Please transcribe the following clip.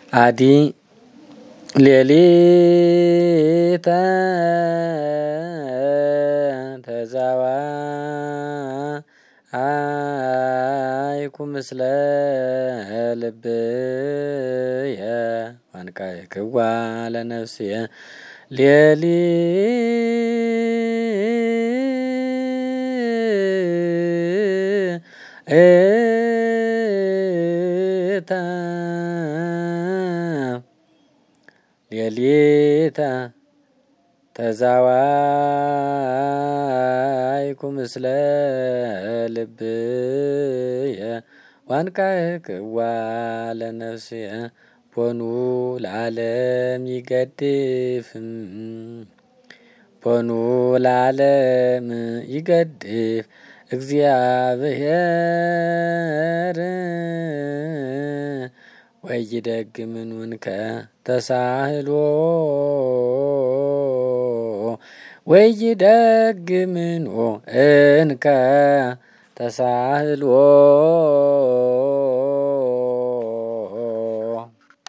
አዲ ሌሊተ ተዛዋአይኩ ምስለ ልብየ ወንቃዕክዋ ለነፍስየ ሌሊተ ተዛዋአይኩ ምስለ ልብየ ወንቃዕክዋ ለነፍስየ ቦኑ ለዓለም ይገድፍ ቦኑ ለዓለም ይገድፍ እግዚአብሔር ወይደግምን እንከ ተሳህሎ ወይደግምን እንከ ተሳህሎ